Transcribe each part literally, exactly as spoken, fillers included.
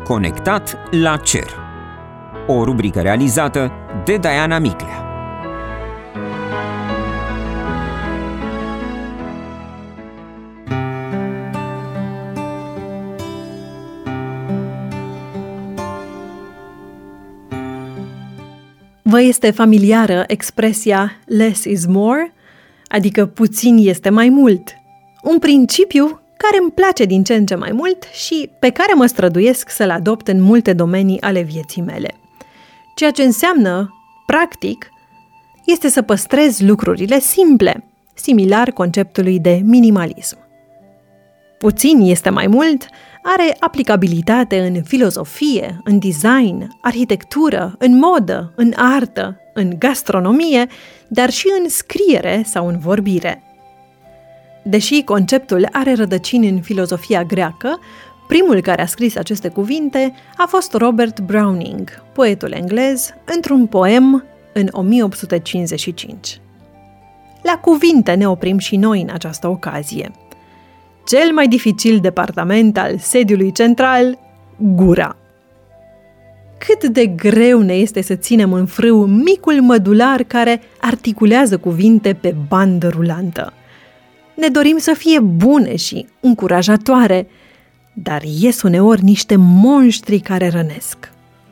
Conectat la cer. O rubrică realizată de Diana Miclea. Vă este familiară expresia less is more, adică puțin este mai mult? Un principiu care îmi place din ce în ce mai mult și pe care mă străduiesc să-l adopt în multe domenii ale vieții mele. Ceea ce înseamnă, practic, este să păstrez lucrurile simple, similar conceptului de minimalism. Puțin este mai mult are aplicabilitate în filozofie, în design, arhitectură, în modă, în artă, în gastronomie, dar și în scriere sau în vorbire. Deși conceptul are rădăcini în filozofia greacă, primul care a scris aceste cuvinte a fost Robert Browning, poetul englez, într-un poem în o mie opt sute cincizeci și cinci. La cuvinte ne oprim și noi în această ocazie. Cel mai dificil departament al sediului central, gura. Cât de greu ne este să ținem în frâu micul mădular care articulează cuvinte pe bandă rulantă. Ne dorim să fie bune și încurajatoare, dar ies uneori niște monștri care rănesc.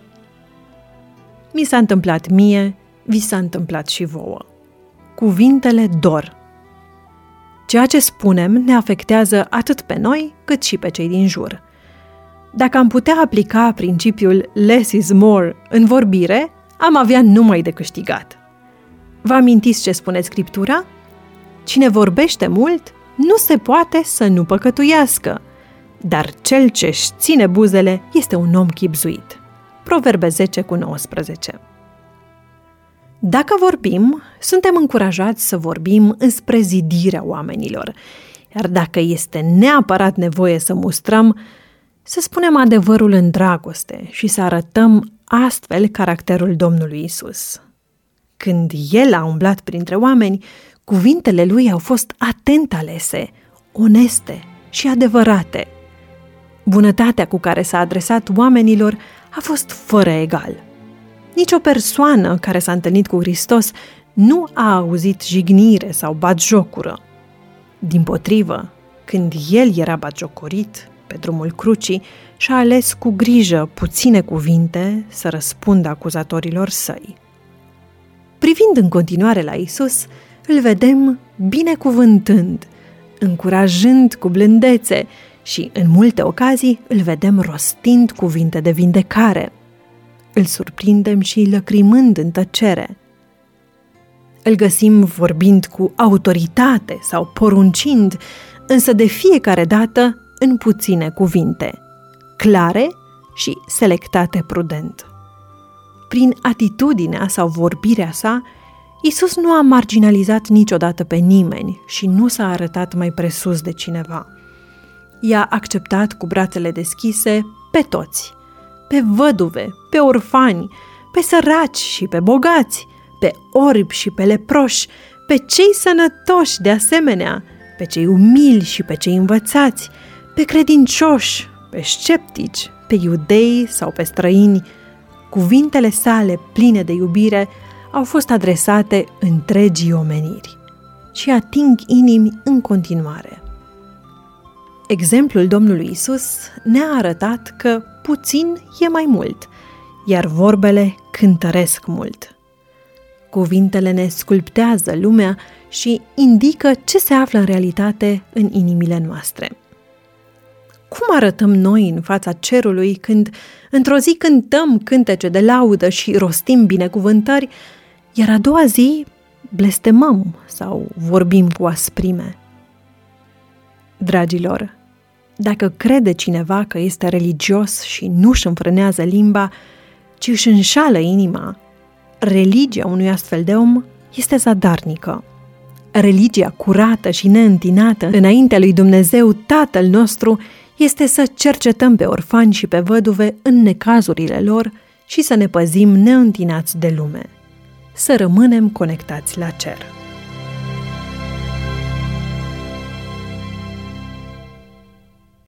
Mi s-a întâmplat mie, vi s-a întâmplat și vouă. Cuvintele dor. Ceea ce spunem ne afectează atât pe noi, cât și pe cei din jur. Dacă am putea aplica principiul less is more în vorbire, am avea numai de câștigat. Vă amintiți ce spune Scriptura? Cine vorbește mult, nu se poate să nu păcătuiască, dar cel ce-și ține buzele este un om chibzuit. Proverbe zece cu nouăsprezece. Dacă vorbim, suntem încurajați să vorbim înspre zidirea oamenilor, iar dacă este neapărat nevoie să mustrăm, să spunem adevărul în dragoste și să arătăm astfel caracterul Domnului Isus. Când El a umblat printre oameni, cuvintele Lui au fost atent alese, oneste și adevărate. Bunătatea cu care s-a adresat oamenilor a fost fără egal. Nici o persoană care s-a întâlnit cu Hristos nu a auzit jignire sau batjocură. Dimpotrivă, când El era batjocorit pe drumul crucii, și-a ales cu grijă puține cuvinte să răspundă acuzatorilor săi. Privind în continuare la Isus, îl vedem binecuvântând, încurajând cu blândețe și, în multe ocazii, îl vedem rostind cuvinte de vindecare. Îl surprindem și lăcrimând în tăcere. Îl găsim vorbind cu autoritate sau poruncind, însă de fiecare dată în puține cuvinte, clare și selectate prudent. Prin atitudinea sau vorbirea sa, Isus nu a marginalizat niciodată pe nimeni și nu s-a arătat mai presus de cineva. I-a acceptat cu brațele deschise pe toți, pe văduve, pe orfani, pe săraci și pe bogați, pe orbi și pe leproși, pe cei sănătoși de asemenea, pe cei umili și pe cei învățați, pe credincioși, pe sceptici, pe iudei sau pe străini. Cuvintele sale pline de iubire au fost adresate întregii omeniri și ating inimi în continuare. Exemplul Domnului Isus ne-a arătat că puțin e mai mult, iar vorbele cântăresc mult. Cuvintele ne sculptează lumea și indică ce se află în realitate în inimile noastre. Cum arătăm noi în fața cerului când într-o zi cântăm cântece de laudă și rostim binecuvântări, iar a doua zi blestemăm sau vorbim cu asprime? Dragilor, dacă crede cineva că este religios și nu își înfrânează limba, ci își înșală inima, religia unui astfel de om este zadarnică. Religia curată și neîntinată înaintea lui Dumnezeu Tatăl nostru este să cercetăm pe orfani și pe văduve în necazurile lor și să ne păzim neîntinați de lume. Să rămânem conectați la cer.